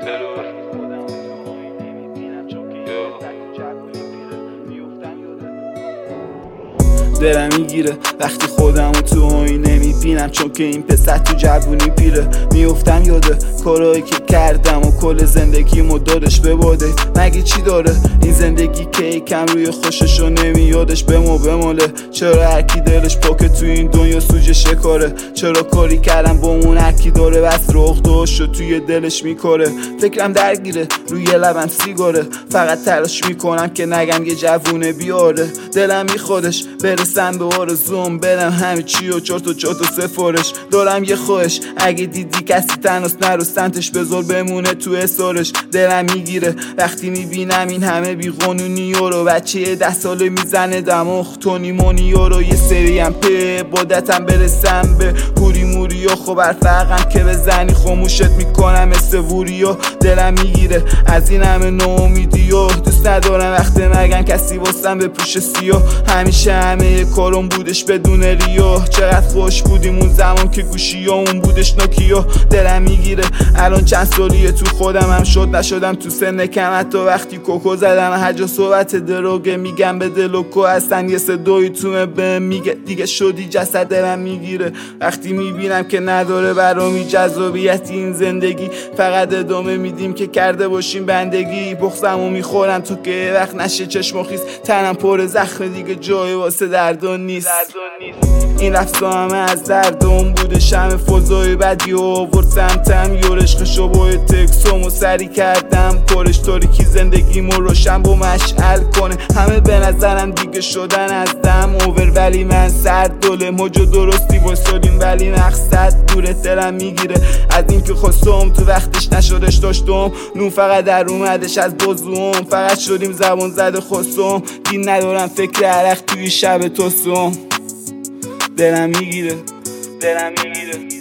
دلم میگیره وقتی خودمو تو آینه میبینم، چون که این پسر تو جوونی پیره. میفتم یاده کارایی که کردم و کل زندگیمو دادش به باده. مگه چی داره این زندگی که یکم روی خوششو نمیادش بماله؟ چرا هرکی دلش پاکه تو این دنیا سوژه شکاره؟ چرا کاری کردم با اون هرکی داره بس رخ داشتو توی دلش میکاره؟ فکرم درگیره روی لبم سیگاره، فقط تلاش میکنم که نگم یه جوونه بیاره. دلم میخوادش برسم به آرزوم، برم همه چی و چرت و سفارش. دارم یه خواهش اگه دیدی کسی تنهاست نرو سمتش، بذار بمونه تو اسارش. دلم میگیره وقتی میبینم این همه بیقانونی رو، بچه 10 ساله میزنه دماغ تونی مونی رو. یه سریم په بادتم برسم به پوری موری و خب برفقم که بزنی خاموشت میکنم مثل ووری و. دلم میگیره از این همه ناامیدی و دوست ندارم وقتی نگن کسی واسم به پوش سیاه. همیشه همه کارم بودش بدون ریو، چقدر خوش بودیم اون زمان که گوشیامون بودش نوکیا. دلم میگیره الان چند سالیه تو خودم هم شد نشدم تو سن کم، حتی وقتی کوکو زدم هر جا صحبت دروگه میگم به دلوکو هستن یه صدایی تو به میگه دیگه شدی جسد. دلم میگیره وقتی میبینم که نداره برامی جذابیت این زندگی، فقط ادامه میدیم که کرده باشیم بندگی. بغضمو میخورم تو که وقت نشه چشم خیس، تنم پر زخم دیگه جای واسه دردان نیست. این رفتا همه از دردم بوده، شم فضای بدی و آورد سمتم. یورشقشو با تکسومو سری کردم پرش تاریکی زندگیمو روشن با مشعل کنه. همه به نظرم دیگه شدن از دم اوور، ولی من سرد دله موجو درستی واسادیم ولی مقصد دوره. دلم میگیره از این که خواستم تو وقتش نشدش داشتم، نون فقط در اومدش از بازوم، فقط شدیم زبان زده خواستم. دین ندارم فکر عرق توی شب توستم. دلم میگیره